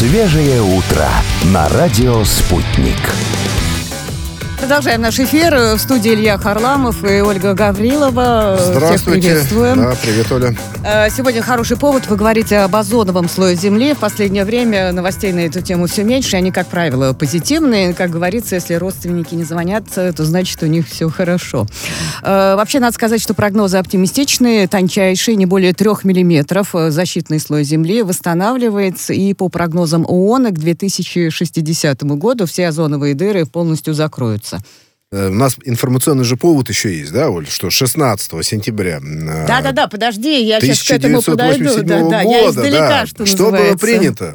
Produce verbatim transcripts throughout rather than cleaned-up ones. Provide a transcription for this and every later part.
Свежее утро на радио «Спутник». Продолжаем наш эфир. В студии Илья Харламов и Ольга Гаврилова. Здравствуйте. Всех приветствуем. Да, привет, Оля. Сегодня хороший повод поговорить об озоновом слое Земли. В последнее время новостей на эту тему все меньше. Они, как правило, позитивные. Как говорится, если родственники не звонят, то значит, у них все хорошо. Вообще, надо сказать, что прогнозы оптимистичные. Тончайший, не более трех миллиметров защитный слой Земли восстанавливается. И по прогнозам ООН к две тысячи шестидесятому году все озоновые дыры полностью закроются. У нас информационный же повод еще есть, да, Оль, что шестнадцатого сентября Да-да-да, подожди, я сейчас к этому подойду. Да, да, я издалека, да. что, что называется. было принято?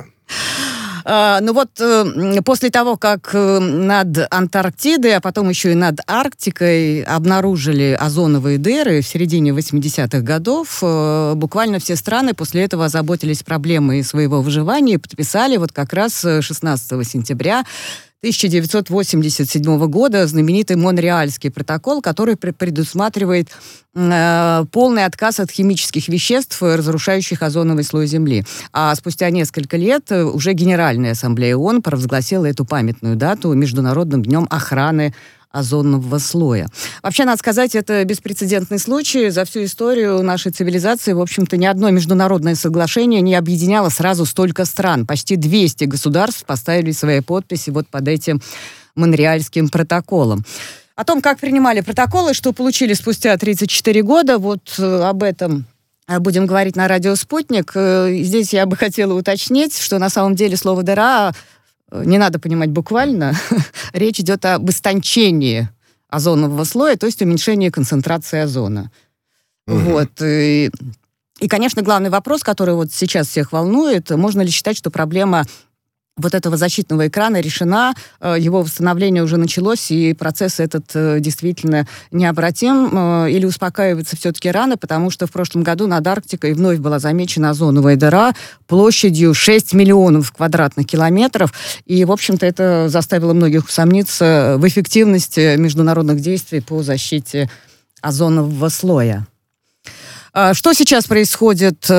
А, ну вот э, после того, как э, над Антарктидой, а потом еще и над Арктикой обнаружили озоновые дыры в середине восьмидесятых годов, э, буквально все страны после этого озаботились проблемой своего выживания и подписали вот как раз шестнадцатого сентября тысяча девятьсот восемьдесят седьмого года знаменитый Монреальский протокол, который предусматривает э, полный отказ от химических веществ, разрушающих озоновый слой Земли. А спустя несколько лет уже Генеральная ассамблея ООН провозгласила эту памятную дату Международным днем охраны озонового слоя. Вообще, надо сказать, это беспрецедентный случай. За всю историю нашей цивилизации, в общем-то, ни одно международное соглашение не объединяло сразу столько стран. Почти двести государств поставили свои подписи вот под этим Монреальским протоколом. О том, как принимали протоколы, что получили спустя тридцать четыре года, вот об этом будем говорить на радио «Спутник». Здесь я бы хотела уточнить, что на самом деле слово «дыра» не надо понимать буквально. Речь идет об истончении озонового слоя, то есть уменьшении концентрации озона. Угу. Вот. И, и, конечно, главный вопрос, который вот сейчас всех волнует, можно ли считать, что проблема вот этого защитного экрана решена, его восстановление уже началось, и процесс этот действительно необратим, или успокаиваться все-таки рано, потому что в прошлом году над Арктикой вновь была замечена озоновая дыра площадью шесть миллионов квадратных километров, и, в общем-то, это заставило многих усомниться в эффективности международных действий по защите озонового слоя. Что сейчас происходит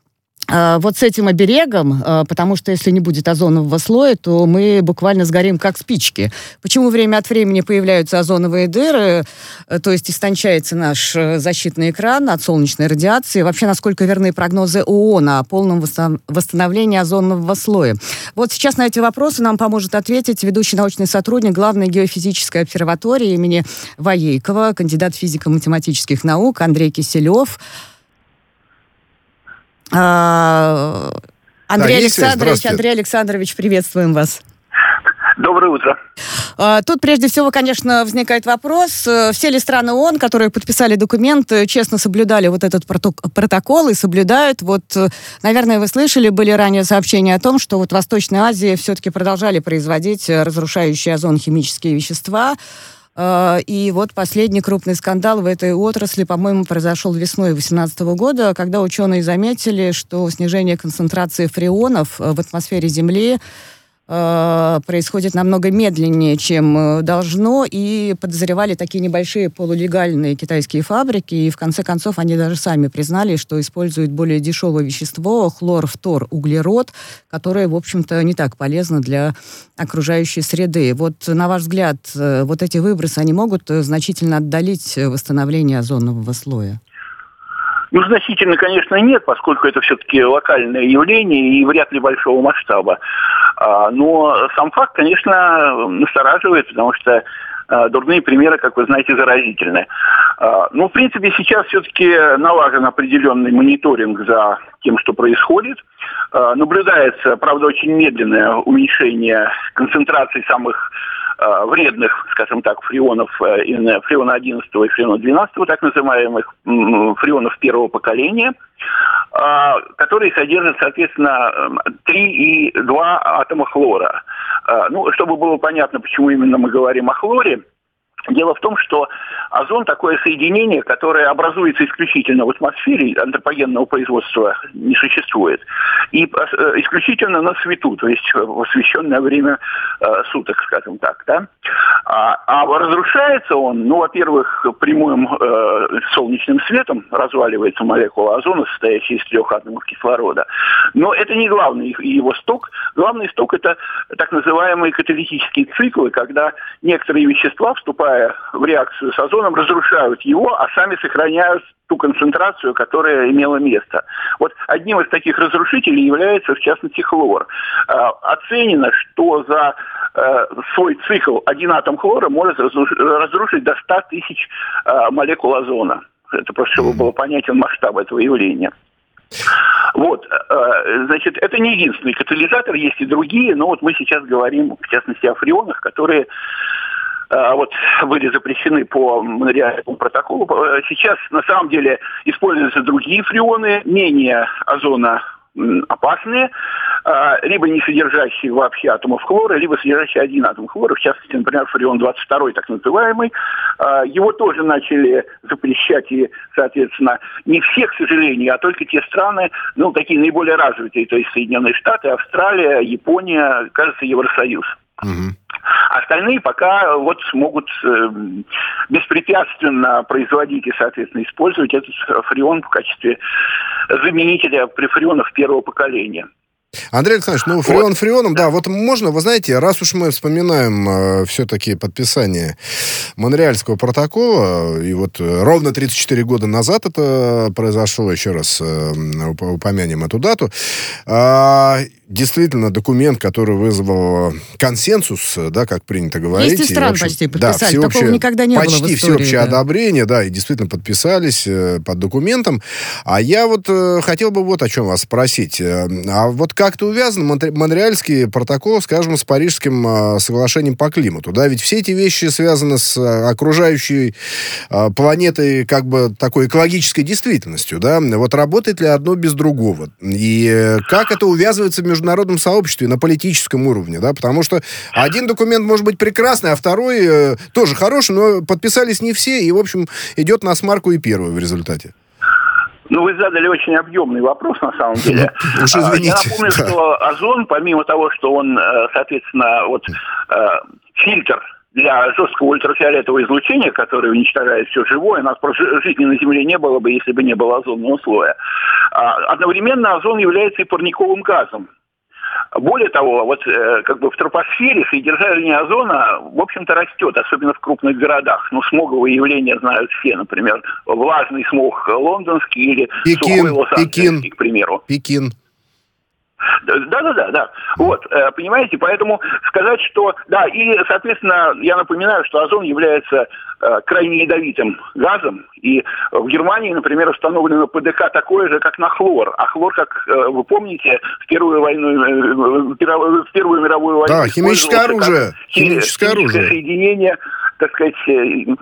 вот с этим оберегом, потому что если не будет озонового слоя, то мы буквально сгорим как спички. Почему время от времени появляются озоновые дыры, то есть истончается наш защитный экран от солнечной радиации? Вообще, насколько верны прогнозы ООН о полном восстановлении озонового слоя? Вот сейчас на эти вопросы нам поможет ответить ведущий научный сотрудник Главной геофизической обсерватории имени Воейкова, кандидат физико-математических наук Андрей Киселев. Андрей да, Александрович, Андрей Александрович, приветствуем вас. Доброе утро. Тут прежде всего, конечно, возникает вопрос, все ли страны ООН, которые подписали документ, честно соблюдали вот этот протокол и соблюдают. Вот, наверное, вы слышали, были ранее сообщения о том, что вот в Восточной Азии все-таки продолжали производить разрушающие озон химические вещества. И вот последний крупный скандал в этой отрасли, по-моему, произошел весной две тысячи восемнадцатого года, когда ученые заметили, что снижение концентрации фреонов в атмосфере Земли происходит намного медленнее, чем должно, и подозревали такие небольшие полулегальные китайские фабрики, и в конце концов они даже сами признали, что используют более дешевое вещество, хлорфторуглерод, которое, в общем-то, не так полезно для окружающей среды. Вот, на ваш взгляд, вот эти выбросы, они могут значительно отдалить восстановление озонового слоя? Ну, значительно, конечно, нет, поскольку это все-таки локальное явление и вряд ли большого масштаба. Но сам факт, конечно, настораживает, потому что дурные примеры, как вы знаете, заразительны. Ну, в принципе, сейчас все-таки налажен определенный мониторинг за тем, что происходит. Наблюдается, правда, очень медленное уменьшение концентрации самых вредных, скажем так, фреонов, фреона одиннадцатого и фреона двенадцатого, так называемых фреонов первого поколения, которые содержат, соответственно, три и два атома хлора. Ну, чтобы было понятно, почему именно мы говорим о хлоре, дело в том, что озон – такое соединение, которое образуется исключительно в атмосфере, антропогенного производства не существует. и исключительно на свету, то есть в освещенное время суток, скажем так, да. А, а разрушается он, ну, во-первых, прямым э, солнечным светом разваливается молекула озона, состоящая из трех атомов кислорода. Но это не главный его сток. Главный сток – это так называемые каталитические циклы, когда некоторые вещества, вступая в реакцию с озоном, разрушают его, а сами сохраняют ту концентрацию, которая имела место. Вот одним из таких разрушителей является, в частности, хлор. А, оценено, что за а, свой цикл один атом хлора может разрушить до ста тысяч а, молекул озона. Это просто, чтобы было понятен масштаб этого явления. Вот, значит, это не единственный катализатор, есть и другие, но вот мы сейчас говорим, в частности, о фреонах, которые вот были запрещены по Монреальскому протоколу. Сейчас, на самом деле, используются другие фреоны, менее озона опасные, либо не содержащие вообще атомов хлора, либо содержащие один атом хлора, в частности, например, фреон двадцать два, так называемый. Его тоже начали запрещать, и, соответственно, не все, к сожалению, а только те страны, ну, такие наиболее развитые, то есть Соединенные Штаты, Австралия, Япония, кажется, Евросоюз. Угу. Остальные пока вот смогут э, беспрепятственно производить и, соответственно, использовать этот фреон в качестве заменителя фреонов первого поколения. Андрей Александрович, ну, фреон вот. фреоном, да, вот можно, вы знаете, раз уж мы вспоминаем э, все-таки подписание Монреальского протокола, и вот ровно тридцать четыре года назад это произошло, еще раз э, упомянем эту дату, э, действительно документ, который вызвал консенсус, да, как принято говорить. двести стран общем, почти подписали, да, всеобщее, такого никогда не почти было в истории. Почти всеобщее да. одобрение, да, и действительно подписались э, под документом. А я вот э, хотел бы вот о чем вас спросить. А вот как-то увязан Монреальский протокол, скажем, с Парижским э, соглашением по климату, да, ведь все эти вещи связаны с э, окружающей э, планетой, как бы такой экологической действительностью, да, вот работает ли одно без другого? И э, как это увязывается в международном сообществе на политическом уровне, да, потому что один документ может быть прекрасный, а второй э, тоже хороший, но подписались не все, и, в общем, идет на смарку и первый в результате. Ну, вы задали очень объемный вопрос, на самом деле. Уж извините. Я напомню, что озон, помимо того, что он, соответственно, вот фильтр для жесткого ультрафиолетового излучения, которое уничтожает все живое, нас просто жизни на Земле не было бы, если бы не было озонного слоя. Одновременно озон является и парниковым газом. Более того, вот э, как бы в тропосфере содержание озона, в общем-то, растет, особенно в крупных городах. Ну, смоговые явления знают все, например, влажный смог лондонский или Пекин, сухой лос-анджелесский, к примеру. Пекин. Да-да-да, да. Вот, понимаете, поэтому сказать, что... Да, и, соответственно, я напоминаю, что озон является э, крайне ядовитым газом, и в Германии, например, установлено ПДК такое же, как на хлор. А хлор, как э, вы помните, в Первую войну, э, в Первую мировую войну... Да, химическое оружие. Химическое, химическое оружие. соединение, так сказать, э,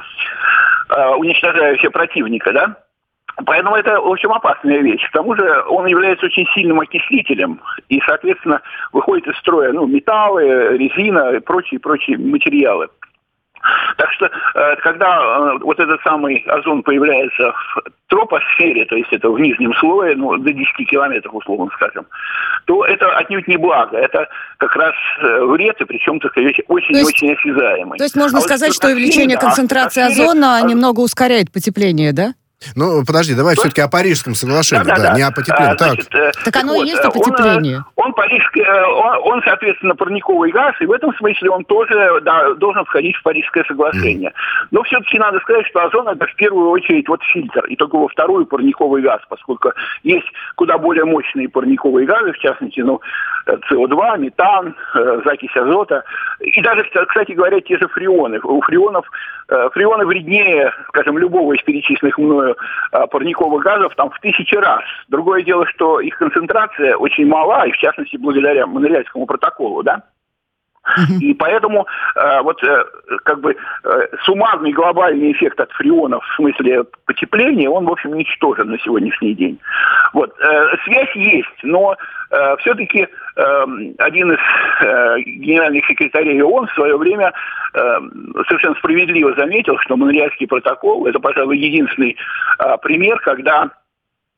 э, уничтожающее противника, да? Поэтому это, в общем, опасная вещь. К тому же он является очень сильным окислителем и, соответственно, выходит из строя ну, металлы, резина и прочие-прочие материалы. Так что, когда вот этот самый озон появляется в тропосфере, то есть это в нижнем слое, ну, до десяти километров, условно скажем, то это отнюдь не благо. Это как раз вред, и причем, так сказать, очень-очень осязаемый. То есть можно а сказать, вот что увеличение да, концентрации озона а... немного ускоряет потепление, да? Ну, подожди, давай То все-таки о Парижском соглашении, да, да, да. не о потеплении. А, значит, так. так оно вот, и есть о потеплении. Он, он, парижский, он, он, соответственно, парниковый газ, и в этом смысле он тоже да, должен входить в Парижское соглашение. Mm. Но все-таки надо сказать, что озон это в первую очередь вот фильтр, и только во вторую парниковый газ, поскольку есть куда более мощные парниковые газы, в частности, ну, С О два, метан, закись азота, и даже, кстати говоря, те же фреоны. У фреонов, фреоны вреднее, скажем, любого из перечисленных мною парниковых газов там в тысячи раз. Другое дело, что их концентрация очень мала, и в частности благодаря Монреальскому протоколу, да. Uh-huh. И поэтому э, вот э, как бы э, суммарный глобальный эффект от фреонов в смысле потепления, он, в общем, ничтожен на сегодняшний день. Вот, э, связь есть, но э, все-таки э, один из э, генеральных секретарей ООН в свое время э, совершенно справедливо заметил, что Монреальский протокол – это, пожалуй, единственный э, пример, когда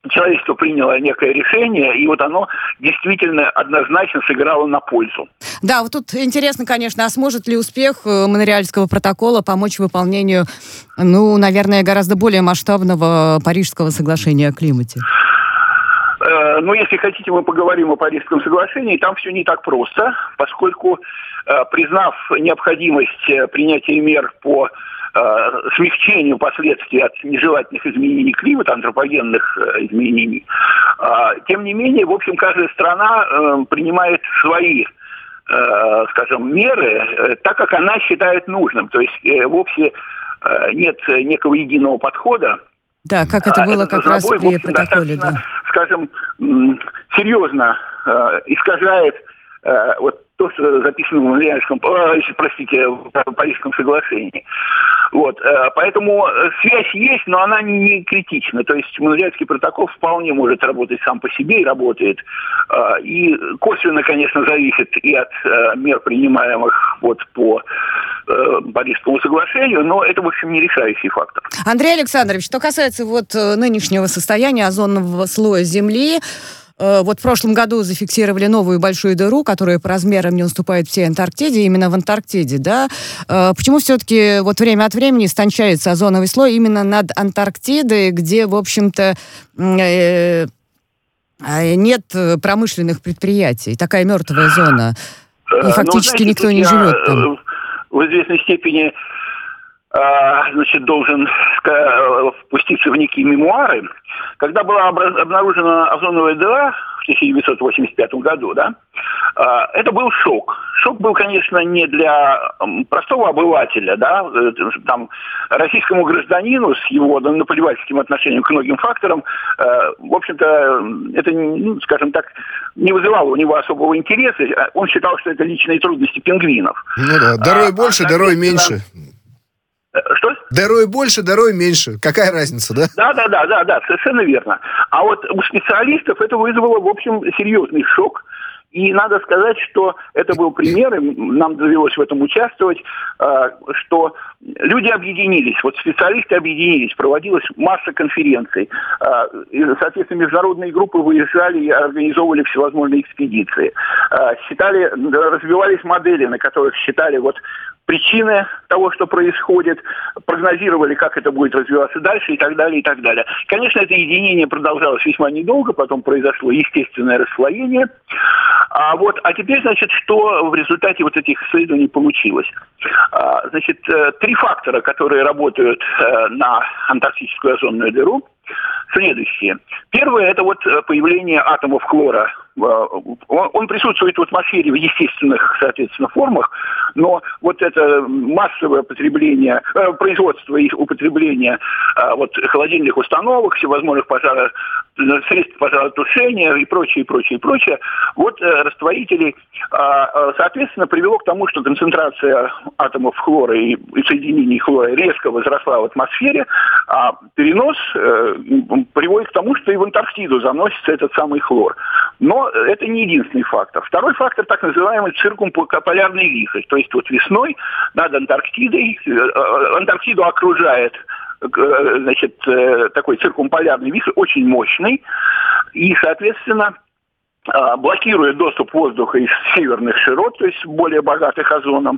человечество приняло некое решение, и вот оно действительно однозначно сыграло на пользу. Да, вот тут интересно, конечно, а сможет ли успех Монреальского протокола помочь выполнению, ну, наверное, гораздо более масштабного Парижского соглашения о климате? Ну, если хотите, мы поговорим о Парижском соглашении. Там все не так просто, поскольку, признав необходимость принятия мер по смягчению последствий от нежелательных изменений климата, антропогенных изменений, тем не менее, в общем, каждая страна принимает свои, скажем, меры так, как она считает нужным. То есть вовсе нет некого единого подхода. Да, как это было как раз при протоколе, да. Скажем, серьезно искажает вот то, что записано в Монреальском, простите, в Парижском соглашении. Вот, поэтому связь есть, но она не критична. То есть Монреальский протокол вполне может работать сам по себе и работает. И косвенно, конечно, зависит и от мер, принимаемых вот по Парижскому соглашению, но это, в общем, не решающий фактор. Андрей Александрович, что касается вот нынешнего состояния озонового слоя Земли, вот в прошлом году зафиксировали новую большую дыру, которая по размерам не уступает всей Антарктиде, именно в Антарктиде, да? Почему все-таки вот время от времени истончается озоновый слой именно над Антарктидой, где, в общем-то, нет промышленных предприятий, такая мертвая зона, и фактически ну, знаете, никто не живет там? В известной степени значит, должен впуститься в некие мемуары. Когда была обнаружена озоновая дыра в тысяча девятьсот восемьдесят пятом году, да, это был шок. Шок был, конечно, не для простого обывателя, да, там, российскому гражданину с его наплевательским отношением к многим факторам, в общем-то, это, ну, скажем так, не вызывало у него особого интереса. Он считал, что это личные трудности пингвинов. Ну да, дырой больше, а, дырой меньше. Что? Дырой больше, дырой меньше. Какая разница, да? Да, да, да, да, да, совершенно верно. А вот у специалистов это вызвало, в общем, серьезный шок. И надо сказать, что это был пример, и нам довелось в этом участвовать, что люди объединились, вот специалисты объединились, проводилась масса конференций. И, соответственно, международные группы выезжали и организовывали всевозможные экспедиции. Считали, развивались модели, на которых считали вот причины того, что происходит, прогнозировали, как это будет развиваться дальше и так далее, и так далее. Конечно, это единение продолжалось весьма недолго, потом произошло естественное расслоение. А, вот, а теперь, значит, что в результате вот этих исследований получилось? А, значит, три фактора, которые работают а, на антарктическую озонную дыру, следующие. Первое – это вот появление атомов хлора. Он присутствует в атмосфере в естественных, соответственно, формах, но вот это массовое потребление, производство и употребление вот, холодильных установок, всевозможных пожаров, средств пожаротушения и прочее, прочее, прочее, вот растворителей, соответственно, привело к тому, что концентрация атомов хлора и соединений хлора резко возросла в атмосфере, а перенос приводит к тому, что и в Антарктиду заносится этот самый хлор. Но это не единственный фактор. Второй фактор – так называемый циркумполярный вихрь. То есть вот весной над Антарктидой, Антарктиду окружает, значит, такой циркумполярный вихрь, очень мощный, и, соответственно, блокирует доступ воздуха из северных широт, то есть более богатых озоном,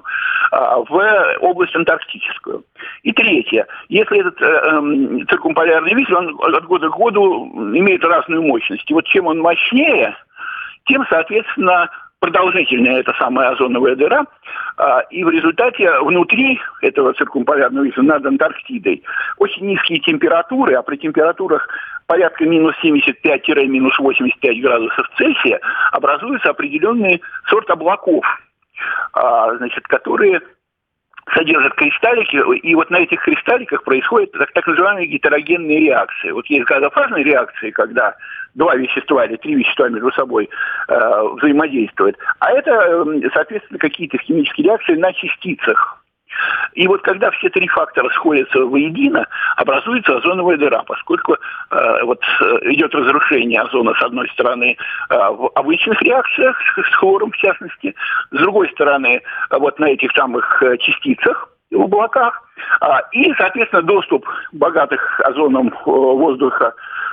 в область антарктическую. И третье. Если этот э, циркумполярный вихрь, он от года к году имеет разную мощность. И вот чем он мощнее, тем, соответственно, продолжительнее эта самая озоновая дыра, и в результате внутри этого циркумполярного вихря над Антарктидой очень низкие температуры, а при температурах порядка минус семьдесят пять - минус восемьдесят пять градусов Цельсия образуется определенный сорт облаков, значит, которые содержат кристаллики, и вот на этих кристалликах происходят так, так называемые гетерогенные реакции. Вот есть газофазные реакции, когда два вещества или три вещества между собой э, взаимодействуют, а это, соответственно, какие-то химические реакции на частицах. И вот когда все три фактора сходятся воедино, образуется озоновая дыра, поскольку э, вот, идет разрушение озона, с одной стороны, э, в обычных реакциях, с, с хлором в частности, с другой стороны, э, вот на этих самых э, частицах в облаках, э, и, соответственно, доступ богатых озоном э, воздуха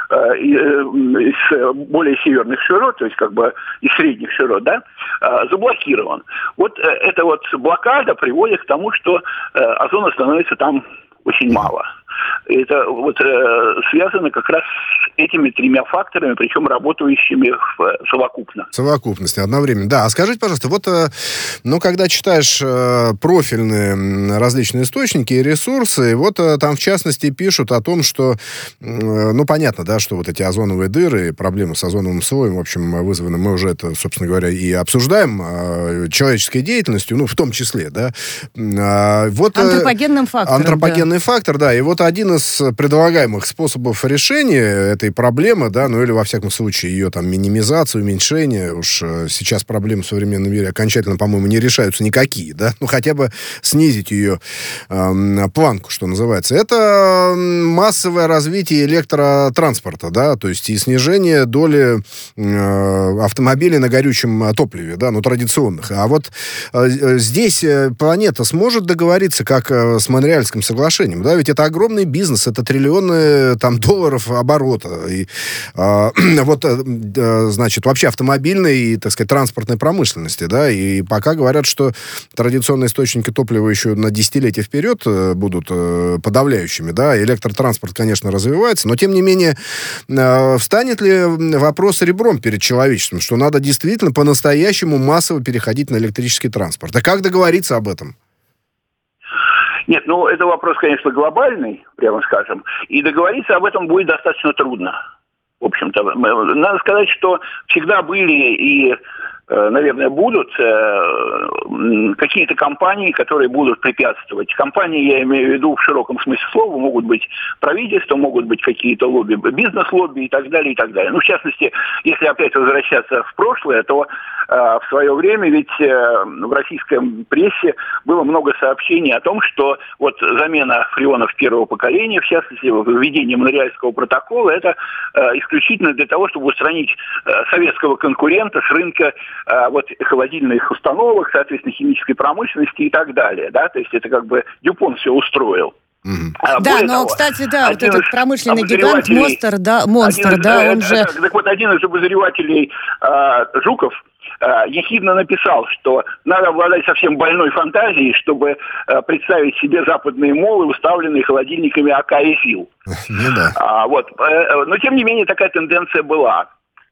из более северных широт, то есть как бы из средних широт, да, заблокирован. Вот эта вот блокада приводит к тому, что озона становится там очень мало. Это вот э, связано как раз с этими тремя факторами, причем работающими в, совокупно. Совокупность, одновременно. Да, а скажите, пожалуйста, вот, э, ну, когда читаешь э, профильные различные источники и ресурсы, вот э, там, в частности, пишут о том, что, э, ну, понятно, да, что вот эти озоновые дыры, проблемы с озоновым слоем, в общем, вызваны, мы уже это, собственно говоря, и обсуждаем, э, человеческой деятельностью, ну, в том числе, да. Э, вот, э, антропогенным фактором. Антропогенный да. фактор, да, и вот один из предлагаемых способов решения этой проблемы, да, ну или во всяком случае ее там минимизация, уменьшение, уж сейчас проблемы в современном мире окончательно, по-моему, не решаются никакие, да, ну хотя бы снизить ее э, планку, что называется. Это массовое развитие электротранспорта, да, то есть и снижение доли э, автомобилей на горючем топливе, да, ну традиционных. А вот э, здесь планета сможет договориться, как э, с Монреальским соглашением, да, ведь это огромный бизнес, это триллионы там долларов оборота. И, э, вот, э, значит, вообще автомобильной и, так сказать, транспортной промышленности, да, и пока говорят, что традиционные источники топлива еще на десятилетия вперед э, будут э, подавляющими, да, электротранспорт, конечно, развивается, но, тем не менее, э, встанет ли вопрос ребром перед человечеством, что надо действительно по-настоящему массово переходить на электрический транспорт? А как договориться об этом? Нет, ну, это вопрос, конечно, глобальный, прямо скажем, и договориться об этом будет достаточно трудно. В общем-то, надо сказать, что всегда были и, наверное, будут какие-то компании, которые будут препятствовать. Компании, я имею в виду в широком смысле слова, могут быть правительства, могут быть какие-то лобби, бизнес-лобби и так далее, и так далее. Ну, в частности, если опять возвращаться в прошлое, то в свое время ведь в российской прессе было много сообщений о том, что вот замена фреонов первого поколения, в частности, введение Монреальского протокола, это исключительно для того, чтобы устранить советского конкурента с рынка вот холодильных установок, соответственно, химической промышленности и так далее. Да? То есть это как бы Дюпон все устроил. Mm-hmm. А, да, но, того, кстати, да, вот этот промышленный гигант Монстр, да, Монстр, из, да, э, он э, же... Так вот, один из обозревателей э, Жуков э, ехидно написал, что надо обладать совсем больной фантазией, чтобы э, представить себе западные молы, уставленные холодильниками АК и ФИЛ. Ну да. А, вот, э, но, тем не менее, такая тенденция была.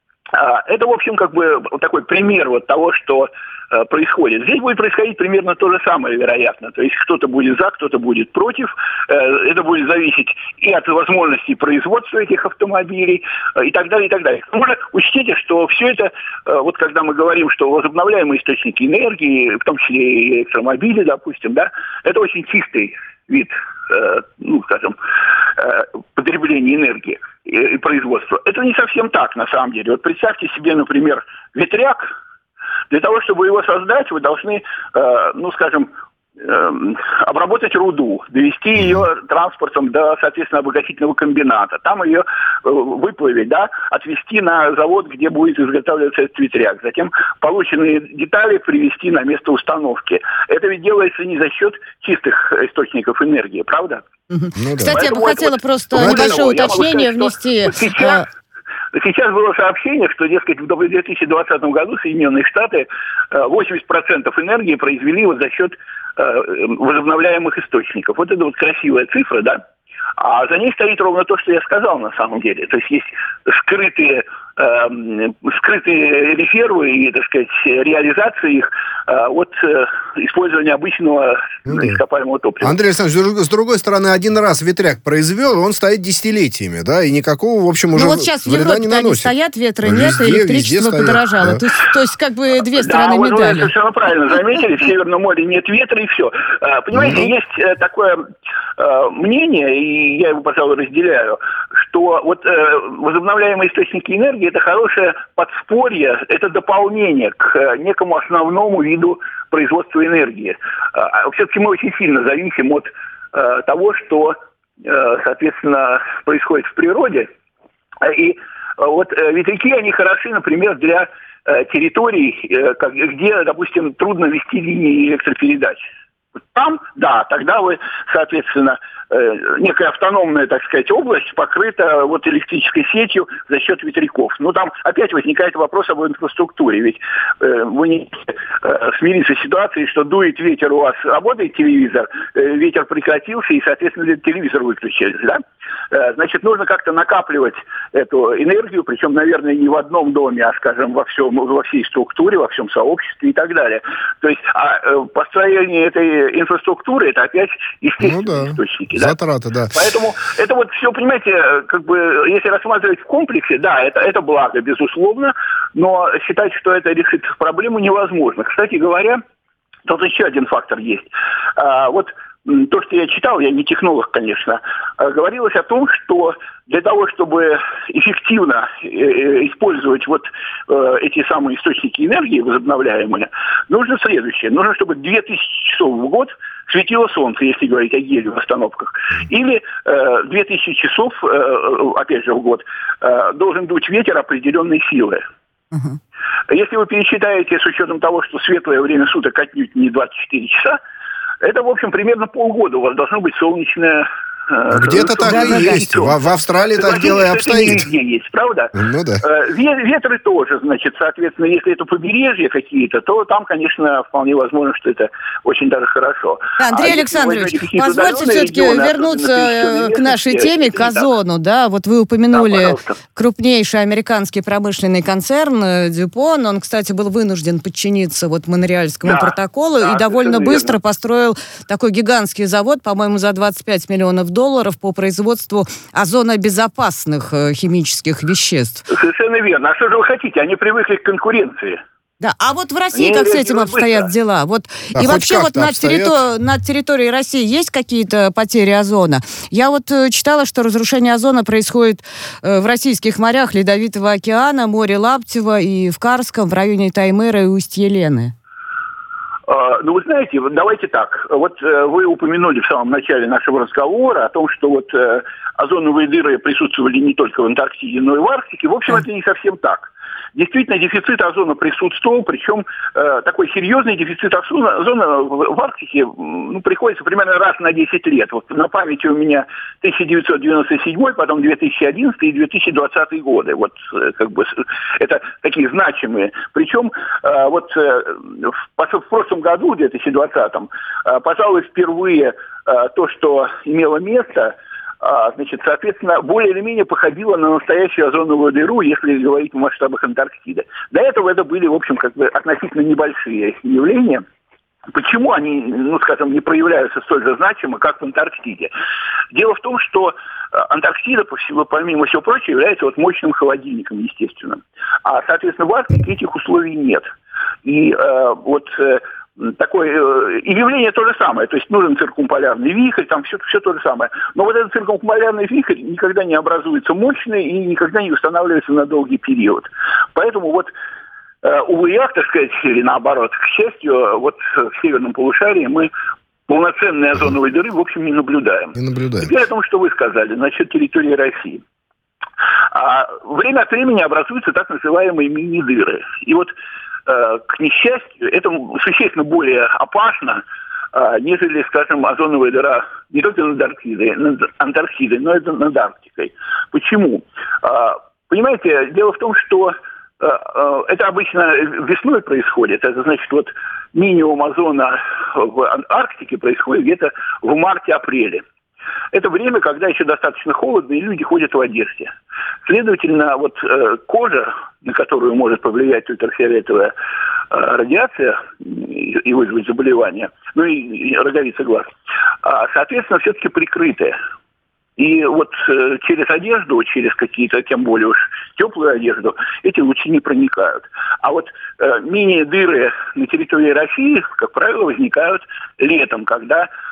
А, это, в общем, как бы такой пример вот того, что происходит. Здесь будет происходить примерно то же самое, вероятно. То есть кто-то будет за, кто-то будет против. Это будет зависеть и от возможностей производства этих автомобилей, и так далее, и так далее. Можно учтите, что все это, вот когда мы говорим, что возобновляемые источники энергии, в том числе и электромобили, допустим, да, это очень чистый вид, ну, скажем, потребления энергии и производства. Это не совсем так, на самом деле. Вот представьте себе, например, ветряк. Для того, чтобы его создать, вы должны, э, ну, скажем, э, обработать руду, довести ее транспортом до, соответственно, обогатительного комбината, там ее э, выплавить, да, отвезти на завод, где будет изготавливаться этот ветряк, затем полученные детали привезти на место установки. Это ведь делается не за счет чистых источников энергии, правда? Ну, да. Кстати, Поэтому я бы хотела вот, просто вот небольшое уточнение внести... Сейчас, Сейчас было сообщение, что, дескать, в две тысячи двадцатом году Соединенные Штаты восемьдесят процентов энергии произвели вот за счет возобновляемых источников. Вот это вот красивая цифра, да? А за ней стоит ровно то, что я сказал на самом деле. То есть есть скрытые, э, скрытые резервы и, так сказать, реализация их э, от э, использования обычного ну, ископаемого топлива. Андрей Александрович, с другой стороны, один раз ветряк произвел, он стоит десятилетиями, да, и никакого, в общем, уже ну, вот сейчас в Европе не наносит. Стоят, ветра нет, везде, электричество подорожало. Да. То, есть, то есть, как бы, две стороны да, медали. Вы совершенно правильно заметили, в Северном море нет ветра, и все. Понимаете, mm-hmm. есть такое мнение, и я его, пожалуй, разделяю, что вот э, возобновляемые источники энергии – это хорошее подспорье, это дополнение к э, некому основному виду производства энергии. Э, все-таки мы очень сильно зависим от э, того, что, э, соответственно, происходит в природе. И э, вот э, ветряки, они хороши, например, для э, территорий, э, как, где, допустим, трудно вести линии электропередач. Там, да, тогда вы, соответственно, некая автономная, так сказать, область покрыта вот электрической сетью за счет ветряков. Но там опять возникает вопрос об инфраструктуре. Ведь э, вы не э, смириться с ситуацией, что дует ветер, у вас работает телевизор, э, ветер прекратился, и, соответственно, телевизор выключили, да? Э, значит, нужно как-то накапливать эту энергию, причем, наверное, не в одном доме, а, скажем, во всем, во всей структуре, во всем сообществе и так далее. То есть, а э, построение этой инфраструктуры — это опять естественные ну, да. источники. Затраты, да. Поэтому это вот все, понимаете, как бы, если рассматривать в комплексе, да, это, это благо, безусловно, но считать, что это решит проблему, невозможно. Кстати говоря, тут еще один фактор есть. А, вот то, что я читал, я не технолог, конечно, а, говорилось о том, что для того, чтобы эффективно э, использовать вот э, эти самые источники энергии возобновляемые, нужно следующее. Нужно, чтобы две тысячи часов в год светило солнце, если говорить о гелиоустановках. Или э, две тысячи часов, э, опять же, в год, э, должен дуть ветер определенной силы. Uh-huh. Если вы пересчитаете с учетом того, что светлое время суток отнюдь не двадцать четыре часа, это, в общем, примерно полгода у вас должно быть солнечное... Где-то так да, и да, есть. Да. В, в Австралии так Владимир, дело и обстоит. Это везде есть, правда? Ну да. Ветры тоже, значит, соответственно, если это побережье какие-то, то там, конечно, вполне возможно, что это очень даже хорошо. Да, Андрей а Александрович, позвольте все-таки регионы, вернуться к нашей теме, к озону. Да, вот вы упомянули да, крупнейший американский промышленный концерн Дюпон. Он, кстати, был вынужден подчиниться вот Монреальскому да, протоколу да, и довольно быстро верно. построил такой гигантский завод, по-моему, за двадцать пять миллионов долларов. долларов по производству озонобезопасных э, химических веществ. Совершенно верно. А что же вы хотите? Они привыкли к конкуренции. Да, а вот в России Они как с этим обстоят быстро. дела? Вот, а и вообще вот на, территор... на территории России есть какие-то потери озона? Я вот э, читала, что разрушение озона происходит э, в российских морях Ледовитого океана, море Лаптева и в Карском, в районе Таймыра и Усть-Елены. Ну, вы знаете, давайте так. Вот э, вы упомянули в самом начале нашего разговора о том, что вот э, озоновые дыры присутствовали не только в Антарктиде, но и в Арктике. В общем, это не совсем так. Действительно, дефицит озона присутствовал, причем э, такой серьезный дефицит озона, озона в, в Арктике ну, приходится примерно раз на десять лет. Вот на памяти у меня тысяча девятьсот девяносто седьмой, потом две тысячи одиннадцатый и две тысячи двадцатый годы. Вот э, как бы это такие значимые. Причем э, вот э, в, в прошлом году, в две тысячи двадцатом, э, пожалуй, впервые э, то, что имело место, А, значит, соответственно, более или менее походило на настоящую озоновую дыру, если говорить в масштабах Антарктиды. До этого это были, в общем, как бы относительно небольшие явления. Почему они, ну, скажем, не проявляются столь же значимо, как в Антарктиде? Дело в том, что Антарктида, помимо всего прочего, является вот мощным холодильником, естественно. А, соответственно, в Арктике этих условий нет. И э, вот... Э, Такое, и явление то же самое, то есть нужен циркумполярный вихрь, там все, все то же самое. Но вот этот циркумполярный вихрь никогда не образуется мощный и никогда не устанавливается на долгий период. Поэтому вот, увы, ах, так сказать, или наоборот, к счастью, вот в северном полушарии мы полноценной озоновой дыры, в общем, не наблюдаем. Не наблюдаем. Теперь о том, что вы сказали насчет территории России. А время от времени образуются так называемые мини-дыры. И вот к несчастью, это существенно более опасно, нежели, скажем, озоновая дыра не только над Антарктидой, над Антарктидой, но и над Арктикой. Почему? Понимаете, дело в том, что это обычно весной происходит. Это значит, вот минимум озона в Арктике происходит где-то в марте-апреле. Это время, когда еще достаточно холодно, и люди ходят в одежде. Следовательно, вот э, кожа, на которую может повлиять ультрафиолетовая э, радиация и, и вызвать заболевание, ну и, и роговица глаз, а, соответственно, все-таки прикрытая. И вот э, через одежду, через какие-то, тем более уж теплую одежду, эти лучи не проникают. А вот э, мини-дыры на территории России, как правило, возникают летом, когда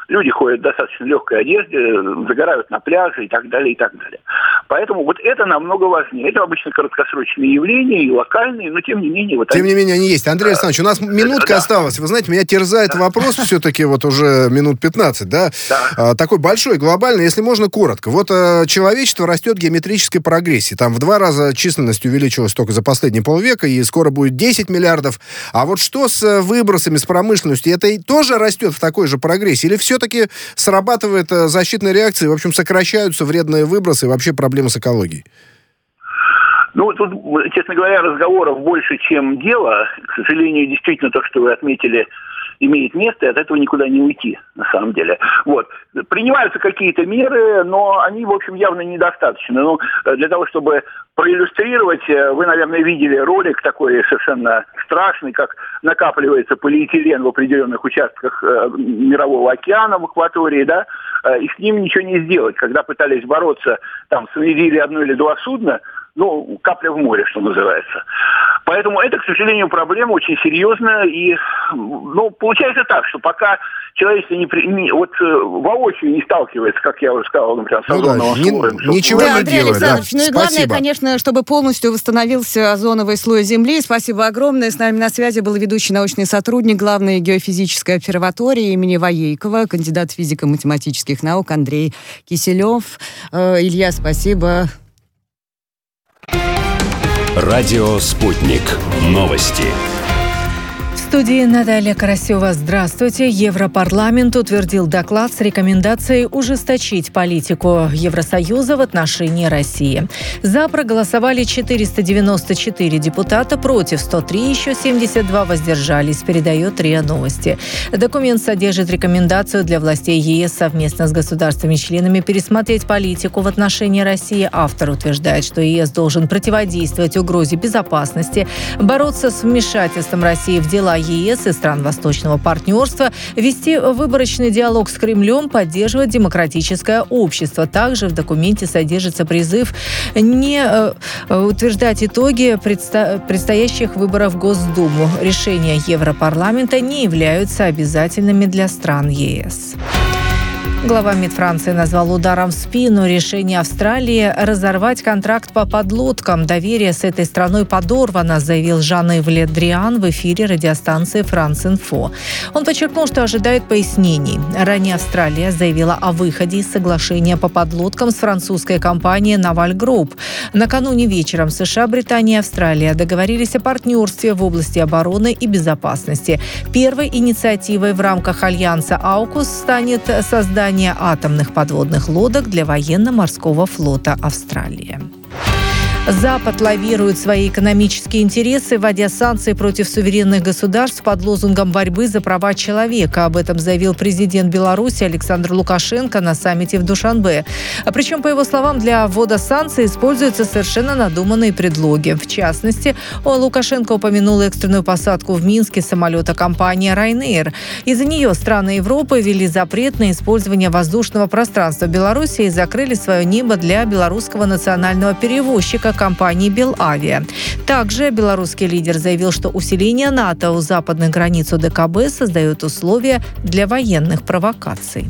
люди ходят в достаточно легкой одежде, загорают на пляже и так далее, и так далее. Поэтому вот это намного важнее. Это обычно краткосрочные явления и локальные, но тем не менее... Вот тем они... не менее они есть. Андрей Александрович, у нас минутка да. осталась. Вы знаете, меня терзает да. вопрос все-таки вот уже минут пятнадцать, да? да. А, такой большой, глобальный, если можно, коротко. Вот а, человечество растет в геометрической прогрессии. Там в два раза численность увеличилась только за последние полвека, и скоро будет десять миллиардов. А вот что с выбросами, с промышленностью? Это и тоже растет в такой же прогрессии? Или все-таки срабатывает защитная реакция, в общем, сокращаются вредные выбросы и вообще проблемы с экологией? Ну, тут, честно говоря, разговоров больше, чем дело. К сожалению, действительно, то, что вы отметили, имеет место, и от этого никуда не уйти, на самом деле. Вот. Принимаются какие-то меры, но они, в общем, явно недостаточны. Ну, для того, чтобы проиллюстрировать, вы, наверное, видели ролик такой совершенно страшный, как накапливается полиэтилен в определенных участках э, Мирового океана в акватории, да, э, и с ним ничего не сделать. Когда пытались бороться, там, снарядили одно или два судна, ну, капля в море, что называется. Поэтому это, к сожалению, проблема очень серьезная. И, ну, получается так, что пока человечество не, при, не вот воочию не сталкивается, как я уже сказал, например, с озоновым ну, да, слоем. Не, ничего да, не Андрей делает. Александрович, Да. ну и главное, Спасибо. конечно, чтобы полностью восстановился озоновый слой Земли. Спасибо огромное. С нами на связи был ведущий научный сотрудник главной геофизической обсерватории имени Воейкова, кандидат физико-математических наук Андрей Киселев. Э, Илья, спасибо. Радио «Спутник». Новости. В студии Наталья Карасева. Здравствуйте. Европарламент утвердил доклад с рекомендацией ужесточить политику Евросоюза в отношении России. За проголосовали четыреста девяносто четыре депутата, против сто три, еще семьдесят два воздержались, передает РИА Новости. Документ содержит рекомендацию для властей ЕС совместно с государствами-членами пересмотреть политику в отношении России. Автор утверждает, что ЕС должен противодействовать угрозе безопасности, бороться с вмешательством России в дела ЕС и стран Восточного партнерства, вести выборочный диалог с Кремлем, поддерживать демократическое общество. Также в документе содержится призыв не э, утверждать итоги предста- предстоящих выборов в Госдуму. Решения Европарламента не являются обязательными для стран ЕС. Глава МИД Франции назвал ударом в спину решение Австралии разорвать контракт по подлодкам. Доверие с этой страной подорвано, заявил Жан-Ив Ле Дриан в эфире радиостанции «Франс-Инфо». Он подчеркнул, что ожидает пояснений. Ранее Австралия заявила о выходе из соглашения по подлодкам с французской компанией «Наваль Групп». Накануне вечером США, Британия и Австралия договорились о партнерстве в области обороны и безопасности. Первой инициативой в рамках альянса «Аукус» станет создание атомных подводных лодок для военно-морского флота Австралии. Запад лавирует свои экономические интересы, вводя санкции против суверенных государств под лозунгом борьбы за права человека. Об этом заявил президент Беларуси Александр Лукашенко на саммите в Душанбе. А причем, по его словам, для ввода санкций используются совершенно надуманные предлоги. В частности, Лукашенко упомянул экстренную посадку в Минске самолета компании Ryanair. Из-за нее страны Европы ввели запрет на использование воздушного пространства Беларуси и закрыли свое небо для белорусского национального перевозчика компании «Белавиа». Также белорусский лидер заявил, что усиление НАТО у западных границ ОДКБ создает условия для военных провокаций.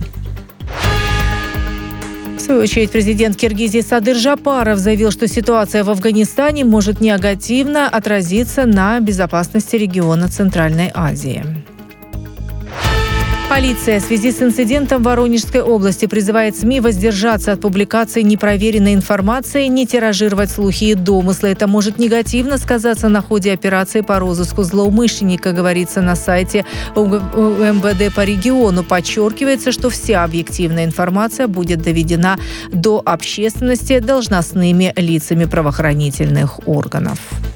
В свою очередь, президент Киргизии Садыр Жапаров заявил, что ситуация в Афганистане может негативно отразиться на безопасности региона Центральной Азии. Полиция в связи с инцидентом в Воронежской области призывает СМИ воздержаться от публикации непроверенной информации, не тиражировать слухи и домыслы. Это может негативно сказаться на ходе операции по розыску злоумышленника, говорится на сайте МВД по региону. Подчеркивается, что вся объективная информация будет доведена до общественности должностными лицами правоохранительных органов.